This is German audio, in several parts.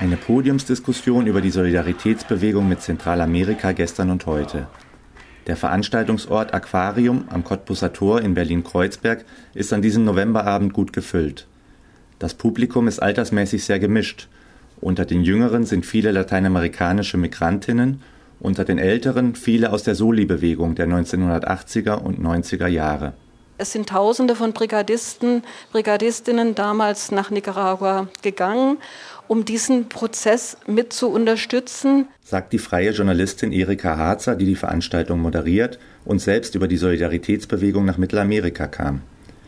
Eine Podiumsdiskussion über die Solidaritätsbewegung mit Zentralamerika gestern und heute. Der Veranstaltungsort Aquarium am Cottbuser Tor in Berlin-Kreuzberg ist an diesem Novemberabend gut gefüllt. Das Publikum ist altersmäßig sehr gemischt. Unter den Jüngeren sind viele lateinamerikanische Migrantinnen, unter den Älteren viele aus der Soli-Bewegung der 1980er und 90er Jahre. Es sind Tausende von Brigadistinnen damals nach Nicaragua gegangen, um diesen Prozess mit zu unterstützen, sagt die freie Journalistin Erika Harzer, die die Veranstaltung moderiert und selbst über die Solidaritätsbewegung nach Mittelamerika kam.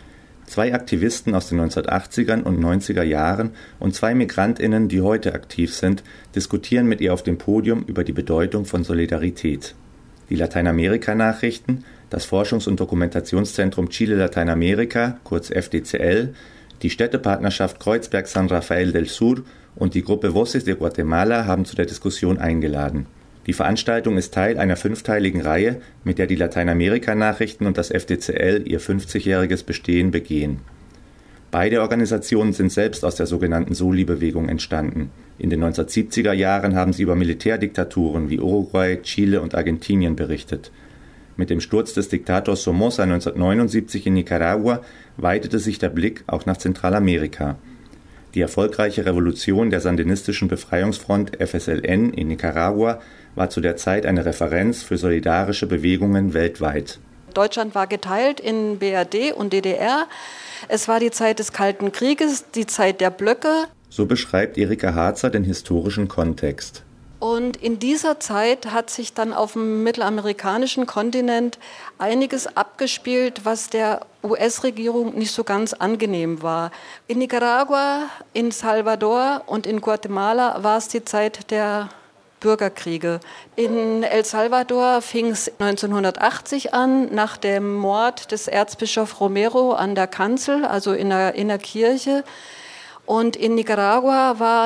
2 Aktivisten aus den 1980er und 90er Jahren und 2 MigrantInnen, die heute aktiv sind, diskutieren mit ihr auf dem Podium über die Bedeutung von Solidarität. Die Lateinamerika-Nachrichten, das Forschungs- und Dokumentationszentrum Chile-Lateinamerika, kurz FDCL, die Städtepartnerschaft Kreuzberg-San Rafael del Sur und die Gruppe Voces de Guatemala haben zu der Diskussion eingeladen. Die Veranstaltung ist Teil einer 5-teiligen Reihe, mit der die Lateinamerika-Nachrichten und das FDCL ihr 50-jähriges Bestehen begehen. Beide Organisationen sind selbst aus der sogenannten Soli-Bewegung entstanden. In den 1970er Jahren haben sie über Militärdiktaturen wie Uruguay, Chile und Argentinien berichtet. Mit dem Sturz des Diktators Somoza 1979 in Nicaragua weitete sich der Blick auch nach Zentralamerika. Die erfolgreiche Revolution der sandinistischen Befreiungsfront FSLN in Nicaragua war zu der Zeit eine Referenz für solidarische Bewegungen weltweit. Deutschland war geteilt in BRD und DDR. Es war die Zeit des Kalten Krieges, die Zeit der Blöcke. So beschreibt Erika Harzer den historischen Kontext. Und in dieser Zeit hat sich dann auf dem mittelamerikanischen Kontinent einiges abgespielt, was der US-Regierung nicht so ganz angenehm war. In Nicaragua, in Salvador und in Guatemala war es die Zeit der Bürgerkriege. In El Salvador fing es 1980 an, nach dem Mord des Erzbischofs Romero an der Kanzel, also in der Kirche. Und in Nicaragua war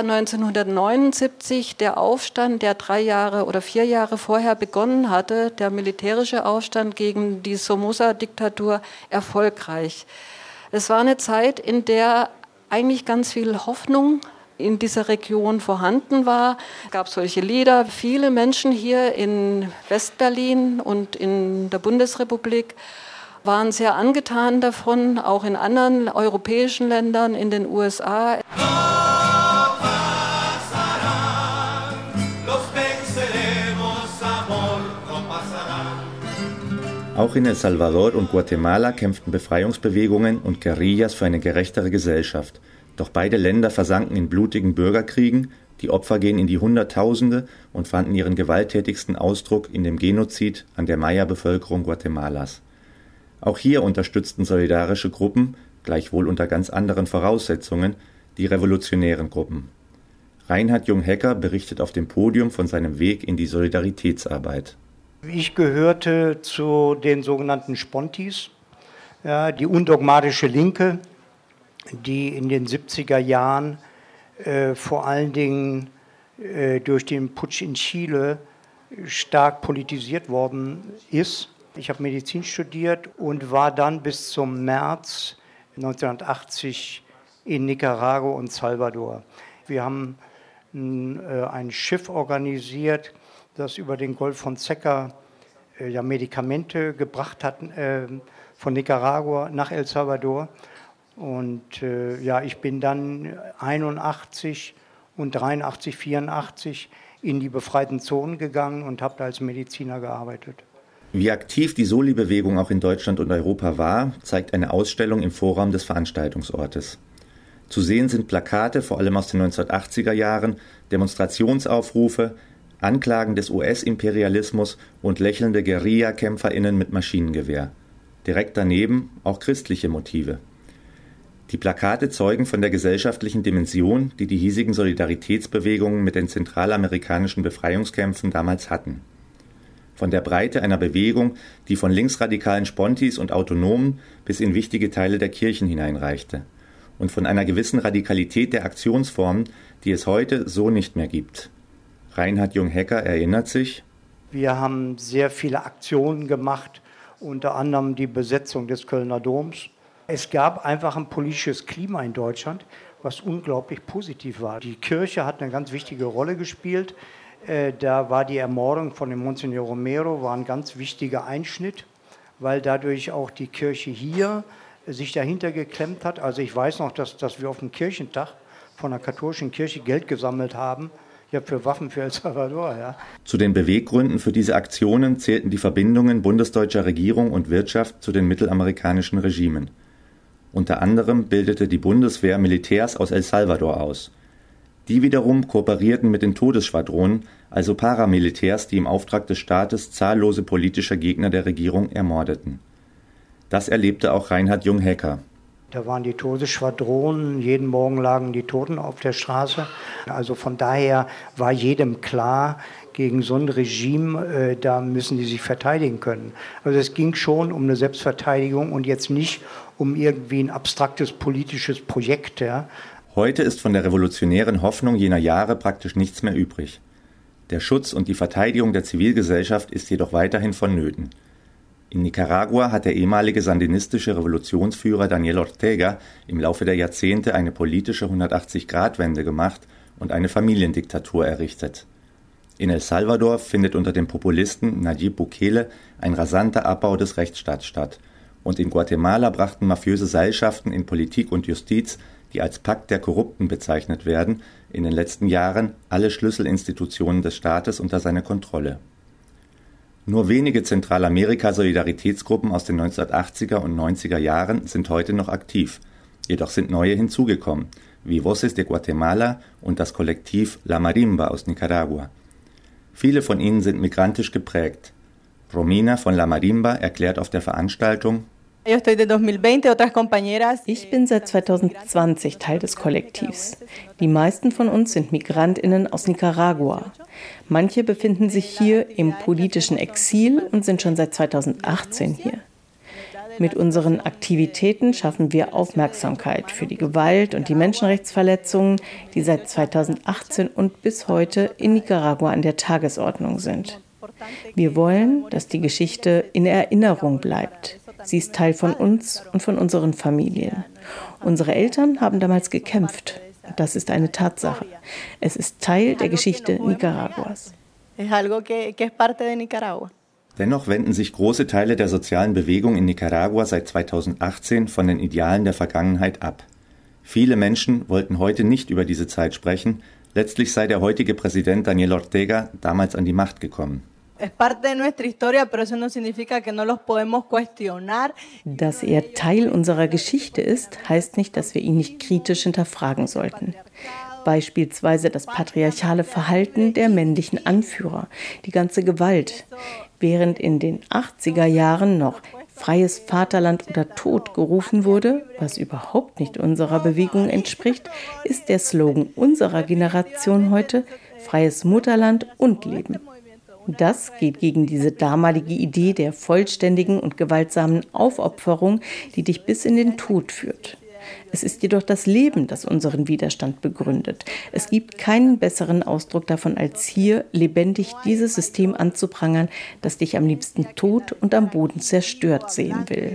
1979 der Aufstand, der 3 Jahre oder 4 Jahre vorher begonnen hatte, der militärische Aufstand gegen die Somoza-Diktatur, erfolgreich. Es war eine Zeit, in der eigentlich ganz viel Hoffnung in dieser Region vorhanden war. Es gab solche Lieder. Viele Menschen hier in Westberlin und in der Bundesrepublik waren sehr angetan davon, auch in anderen europäischen Ländern, in den USA. Auch in El Salvador und Guatemala kämpften Befreiungsbewegungen und Guerillas für eine gerechtere Gesellschaft. Doch beide Länder versanken in blutigen Bürgerkriegen, die Opfer gehen in die Hunderttausende und fanden ihren gewalttätigsten Ausdruck in dem Genozid an der Maya-Bevölkerung Guatemalas. Auch hier unterstützten solidarische Gruppen, gleichwohl unter ganz anderen Voraussetzungen, die revolutionären Gruppen. Reinhard Jung-Hecker berichtet auf dem Podium von seinem Weg in die Solidaritätsarbeit. Ich gehörte zu den sogenannten Spontis, ja, die undogmatische Linke, die in den 70er Jahren vor allen Dingen durch den Putsch in Chile stark politisiert worden ist. Ich habe Medizin studiert und war dann bis zum März 1980 in Nicaragua und Salvador. Wir haben ein Schiff organisiert, das über den Golf von Zeca Medikamente gebracht hat von Nicaragua nach El Salvador. Und ich bin dann 81 und 83, 84 in die befreiten Zonen gegangen und habe da als Mediziner gearbeitet. Wie aktiv die Soli-Bewegung auch in Deutschland und Europa war, zeigt eine Ausstellung im Vorraum des Veranstaltungsortes. Zu sehen sind Plakate, vor allem aus den 1980er Jahren, Demonstrationsaufrufe, Anklagen des US-Imperialismus und lächelnde Guerilla-KämpferInnen mit Maschinengewehr. Direkt daneben auch christliche Motive. Die Plakate zeugen von der gesellschaftlichen Dimension, die die hiesigen Solidaritätsbewegungen mit den zentralamerikanischen Befreiungskämpfen damals hatten. Von der Breite einer Bewegung, die von linksradikalen Spontis und Autonomen bis in wichtige Teile der Kirchen hineinreichte. Und von einer gewissen Radikalität der Aktionsformen, die es heute so nicht mehr gibt. Reinhard Jung-Hecker erinnert sich: Wir haben sehr viele Aktionen gemacht, unter anderem die Besetzung des Kölner Doms. Es gab einfach ein politisches Klima in Deutschland, was unglaublich positiv war. Die Kirche hat eine ganz wichtige Rolle gespielt. Da war die Ermordung von dem Monsignor Romero war ein ganz wichtiger Einschnitt, weil dadurch auch die Kirche hier sich dahinter geklemmt hat. Also ich weiß noch, dass wir auf dem Kirchentag von der katholischen Kirche Geld gesammelt haben, ja, für Waffen für El Salvador. Ja. Zu den Beweggründen für diese Aktionen zählten die Verbindungen bundesdeutscher Regierung und Wirtschaft zu den mittelamerikanischen Regimen. Unter anderem bildete die Bundeswehr Militärs aus El Salvador aus. Die wiederum kooperierten mit den Todesschwadronen, also Paramilitärs, die im Auftrag des Staates zahllose politische Gegner der Regierung ermordeten. Das erlebte auch Reinhard Jung-Hecker. Da waren die Todesschwadronen, jeden Morgen lagen die Toten auf der Straße. Also von daher war jedem klar, gegen so ein Regime, da müssen die sich verteidigen können. Also es ging schon um eine Selbstverteidigung und jetzt nicht um irgendwie ein abstraktes politisches Projekt. Ja. Heute ist von der revolutionären Hoffnung jener Jahre praktisch nichts mehr übrig. Der Schutz und die Verteidigung der Zivilgesellschaft ist jedoch weiterhin vonnöten. In Nicaragua hat der ehemalige sandinistische Revolutionsführer Daniel Ortega im Laufe der Jahrzehnte eine politische 180-Grad-Wende gemacht und eine Familiendiktatur errichtet. In El Salvador findet unter dem Populisten Nayib Bukele ein rasanter Abbau des Rechtsstaats statt. Und in Guatemala brachten mafiöse Seilschaften in Politik und Justiz, die als Pakt der Korrupten bezeichnet werden, in den letzten Jahren alle Schlüsselinstitutionen des Staates unter seine Kontrolle. Nur wenige Zentralamerika-Solidaritätsgruppen aus den 1980er und 90er Jahren sind heute noch aktiv. Jedoch sind neue hinzugekommen, wie Voces de Guatemala und das Kollektiv La Marimba aus Nicaragua. Viele von ihnen sind migrantisch geprägt. Romina von La Marimba erklärt auf der Veranstaltung: Ich bin seit 2020 Teil des Kollektivs. Die meisten von uns sind MigrantInnen aus Nicaragua. Manche befinden sich hier im politischen Exil und sind schon seit 2018 hier. Mit unseren Aktivitäten schaffen wir Aufmerksamkeit für die Gewalt und die Menschenrechtsverletzungen, die seit 2018 und bis heute in Nicaragua an der Tagesordnung sind. Wir wollen, dass die Geschichte in Erinnerung bleibt. Sie ist Teil von uns und von unseren Familien. Unsere Eltern haben damals gekämpft. Das ist eine Tatsache. Es ist Teil der Geschichte Nicaraguas. Dennoch wenden sich große Teile der sozialen Bewegung in Nicaragua seit 2018 von den Idealen der Vergangenheit ab. Viele Menschen wollten heute nicht über diese Zeit sprechen. Letztlich sei der heutige Präsident Daniel Ortega damals an die Macht gekommen. Dass er Teil unserer Geschichte ist, heißt nicht, dass wir ihn nicht kritisch hinterfragen sollten. Beispielsweise das patriarchale Verhalten der männlichen Anführer, die ganze Gewalt. Während in den 80er Jahren noch freies Vaterland oder Tod gerufen wurde, was überhaupt nicht unserer Bewegung entspricht, ist der Slogan unserer Generation heute freies Mutterland und Leben. Das geht gegen diese damalige Idee der vollständigen und gewaltsamen Aufopferung, die dich bis in den Tod führt. Es ist jedoch das Leben, das unseren Widerstand begründet. Es gibt keinen besseren Ausdruck davon, als hier lebendig dieses System anzuprangern, das dich am liebsten tot und am Boden zerstört sehen will.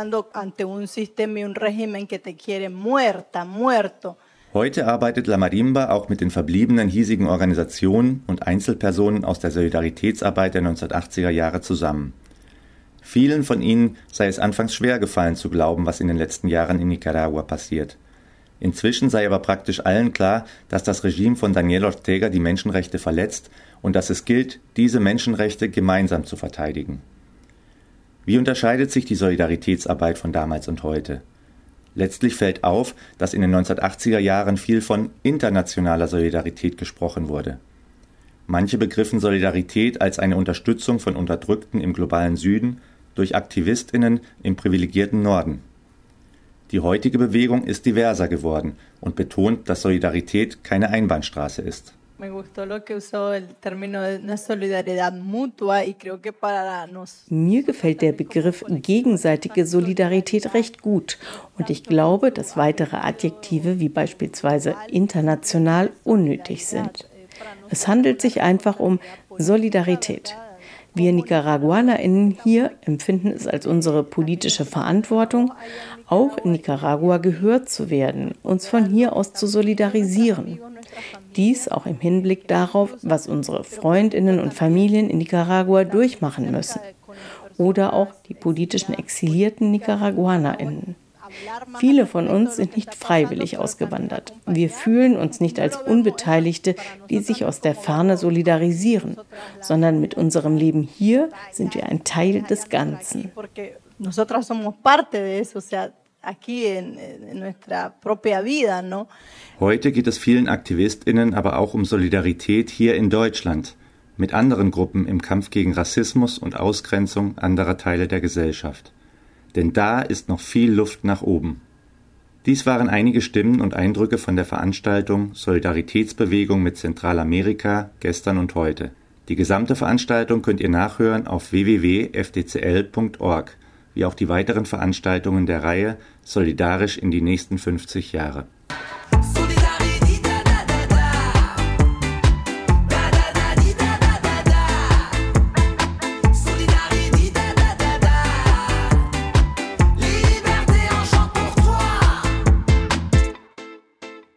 Heute arbeitet La Marimba auch mit den verbliebenen hiesigen Organisationen und Einzelpersonen aus der Solidaritätsarbeit der 1980er Jahre zusammen. Vielen von ihnen sei es anfangs schwer gefallen zu glauben, was in den letzten Jahren in Nicaragua passiert. Inzwischen sei aber praktisch allen klar, dass das Regime von Daniel Ortega die Menschenrechte verletzt und dass es gilt, diese Menschenrechte gemeinsam zu verteidigen. Wie unterscheidet sich die Solidaritätsarbeit von damals und heute? Letztlich fällt auf, dass in den 1980er Jahren viel von internationaler Solidarität gesprochen wurde. Manche begriffen Solidarität als eine Unterstützung von Unterdrückten im globalen Süden durch AktivistInnen im privilegierten Norden. Die heutige Bewegung ist diverser geworden und betont, dass Solidarität keine Einbahnstraße ist. Mir gefällt der Begriff gegenseitige Solidarität recht gut und ich glaube, dass weitere Adjektive wie beispielsweise international unnötig sind. Es handelt sich einfach um Solidarität. Wir NicaraguanerInnen hier empfinden es als unsere politische Verantwortung, auch in Nicaragua gehört zu werden, uns von hier aus zu solidarisieren. Dies auch im Hinblick darauf, was unsere Freundinnen und Familien in Nicaragua durchmachen müssen. Oder auch die politischen exilierten NicaraguanerInnen. Viele von uns sind nicht freiwillig ausgewandert. Wir fühlen uns nicht als Unbeteiligte, die sich aus der Ferne solidarisieren, sondern mit unserem Leben hier sind wir ein Teil des Ganzen. Heute geht es vielen AktivistInnen aber auch um Solidarität hier in Deutschland, mit anderen Gruppen im Kampf gegen Rassismus und Ausgrenzung anderer Teile der Gesellschaft. Denn da ist noch viel Luft nach oben. Dies waren einige Stimmen und Eindrücke von der Veranstaltung Solidaritätsbewegung mit Zentralamerika gestern und heute. Die gesamte Veranstaltung könnt ihr nachhören auf www.fdcl.org, wie auch die weiteren Veranstaltungen der Reihe Solidarisch in die nächsten 50 Jahre.